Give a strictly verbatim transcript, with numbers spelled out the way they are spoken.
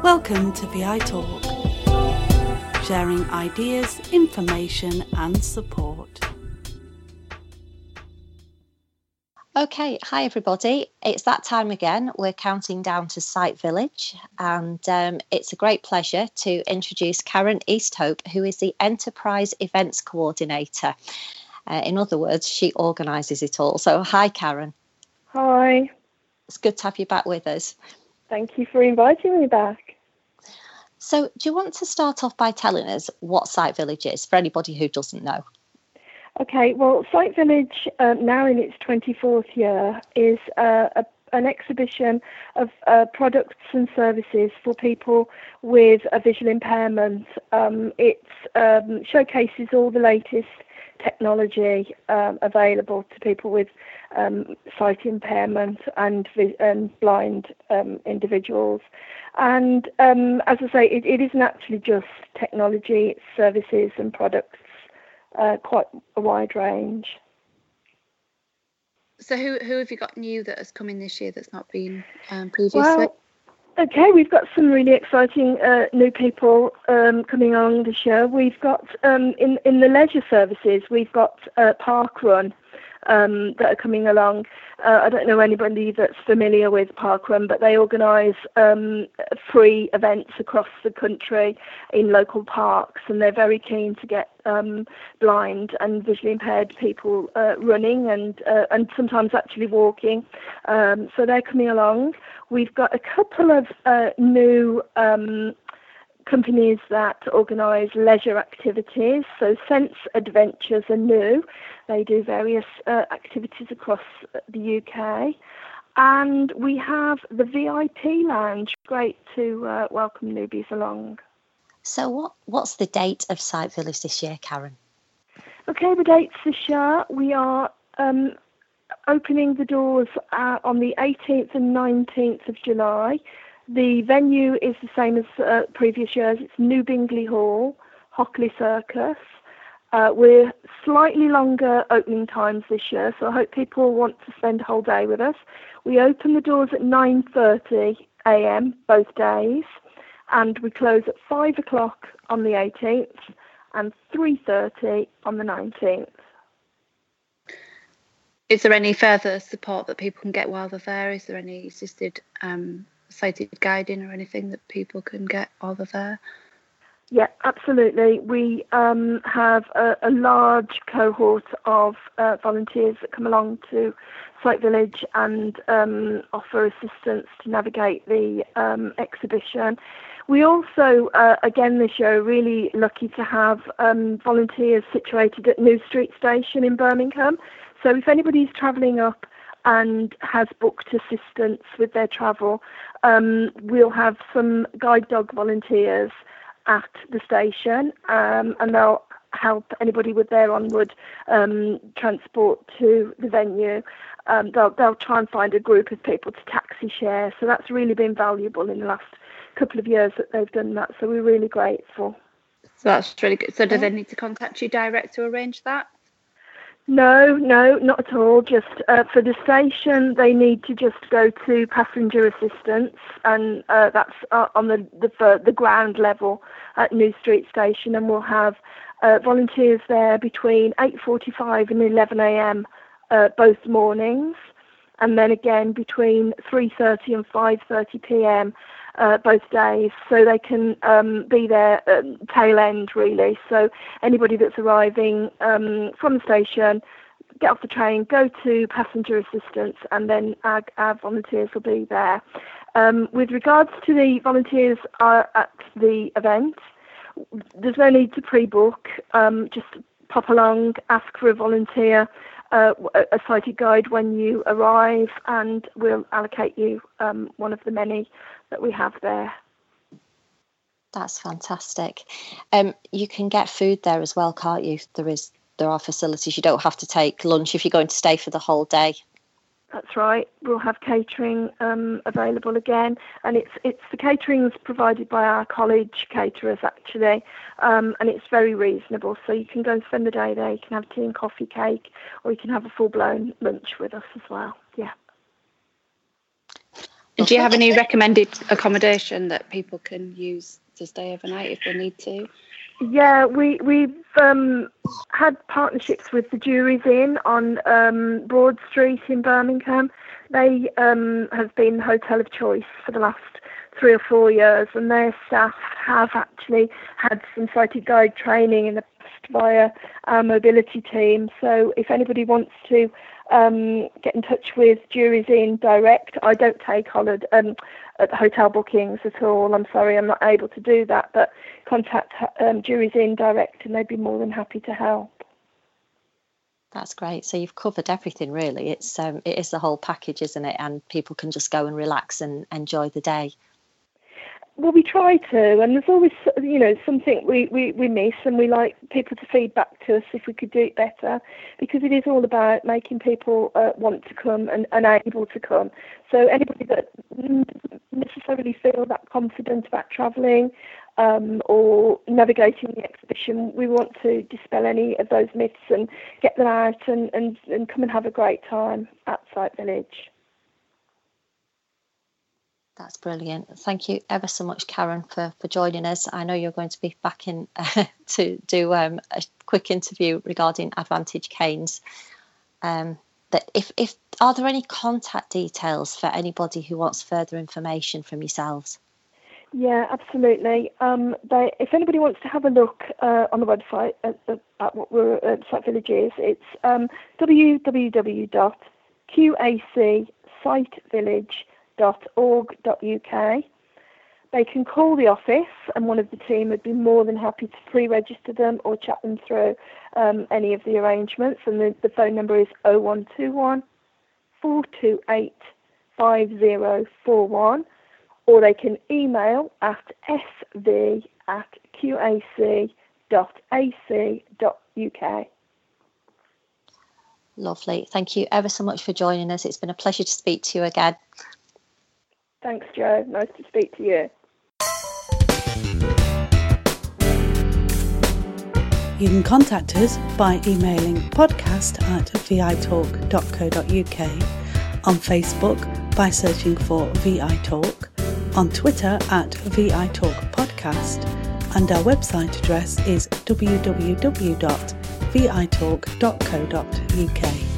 Welcome to V I Talk, sharing ideas, information and support. Okay, hi everybody. It's that time again. We're counting down to Site Village, and um, it's a great pleasure to introduce Karen Easthope, who is the Enterprise Events Coordinator. Uh, in other words, she organises it all. So hi, Karen. Hi. It's good to have you back with us. Thank you for inviting me back. So do you want to start off by telling us what Site Village is, for anybody who doesn't know? Okay, well, Site Village, uh, now in its twenty-fourth year, is uh, a, an exhibition of uh, products and services for people with a visual impairment. Um, it um, showcases all the latest technology um, available to people with um, sight impairment and, and blind um, individuals. And um, as I say, it, it isn't actually just technology, it's services and products, uh, quite a wide range. So who who have you got new that has come in this year that's not been um, previously? Well, okay, we've got some really exciting uh, new people um, coming along this year. We've got, um, in, in the leisure services, we've got uh, Park Run um, that are coming along. Uh, I don't know anybody that's familiar with Park Run, but they organise um, free events across the country in local parks, and they're very keen to get um, blind and visually impaired people uh, running and uh, and sometimes actually walking. Um, so they're coming along. We've got a couple of uh, new um, companies that organise leisure activities. So Sense Adventures are new. They do various uh, activities across the U K. And we have the V I P Lounge. Great to uh, welcome newbies along. So what, what's the date of Site Village this year, Karen? Okay, the dates this year, we are um, opening the doors uh, on the eighteenth and nineteenth of July. The venue is the same as uh, previous years. It's New Bingley Hall, Hockley Circus. Uh, we're slightly longer opening times this year, so I hope people want to spend a whole day with us. We open the doors at nine thirty a m both days, and we close at five o'clock on the eighteenth and three thirty on the nineteenth. Is there any further support that people can get while they're there? Is there any assisted um, sighted guiding or anything that people can get while they're there? Yeah, absolutely. We um, have a, a large cohort of uh, volunteers that come along to Site Village and um, offer assistance to navigate the um, exhibition. We also, uh, again this year, are really lucky to have um, volunteers situated at New Street Station in Birmingham. So if anybody's travelling up and has booked assistance with their travel, um, we'll have some guide dog volunteers at the station, um, and they'll help anybody with their onward um, transport to the venue. Um, they'll, they'll try and find a group of people to taxi share. So that's really been valuable in the last couple of years that they've done that. So we're really grateful. So that's really good. So do they need to contact you direct to arrange that? No, no, not at all. Just uh, for the station, they need to just go to passenger assistance, and uh, that's uh, on the the, the ground level at New Street Station, and we'll have uh, volunteers there between eight forty-five and eleven a m uh, both mornings, and then again between three thirty and five thirty p m Uh, both days, so they can um, be there at tail end really. So anybody that's arriving um, from the station, get off the train, go to passenger assistance, and then our, our volunteers will be there. Um, with regards to the volunteers uh, at the event, there's no need to pre-book. Um, just pop along, ask for a volunteer, uh, a sighted guide when you arrive, and we'll allocate you um, one of the many that we have there. That's fantastic. Um, you can get food there as well, can't you? There is, there are facilities. You don't have to take lunch if you're going to stay for the whole day. That's right. We'll have catering um, available again, and it's it's the catering's provided by our college caterers actually, um, and it's very reasonable. So you can go and spend the day there. You can have tea and coffee, cake, or you can have a full blown lunch with us as well. Yeah. And do you have any recommended accommodation that people can use to stay overnight if they need to? Yeah, we, we've um, had partnerships with the Jury's Inn on um, Broad Street in Birmingham. They um, have been the hotel of choice for the last three or four years, and their staff have actually had some sighted guide training in the past via our mobility team. So if anybody wants to um, get in touch with Jury's Inn direct, I don't take holiday, um, hotel bookings at all. I'm sorry, I'm not able to do that, but contact um, Jury's Inn direct and they'd be more than happy to help. That's great. So you've covered everything, really. It's um, it is the whole package, isn't it? And people can just go and relax and enjoy the day. Well, we try to, and there's always, you know, something we, we, we miss, and we like people to feed back to us if we could do it better, because it is all about making people uh, want to come and, and able to come. So anybody that doesn't necessarily feel that confident about travelling um, or navigating the exhibition, we want to dispel any of those myths and get them out and, and, and come and have a great time at Sight Village. That's brilliant. Thank you ever so much, Karen, for, for joining us. I know you're going to be back in uh, to do um, a quick interview regarding Advantage Canes. Um, that if, if are there any contact details for anybody who wants further information from yourselves? Yeah, absolutely. Um, they, if anybody wants to have a look uh, on the website at, at, at what we're at Sight Village is, it's um, w w w dot q a c sight village dot org dot u k. They can call the office and one of the team would be more than happy to pre-register them or chat them through um, any of the arrangements, and the, the phone number is oh one two one, four two eight, five oh four one, or they can email at s v at q a c dot a c dot u k. Lovely. Thank you ever so much for joining us. It's been a pleasure to speak to you again. Thanks, Jo. Nice to speak to you. You can contact us by emailing podcast at v i talk dot co dot u k, on Facebook by searching for V I Talk, on Twitter at V I Talk Podcast, and our website address is w w w dot v i talk dot co dot u k.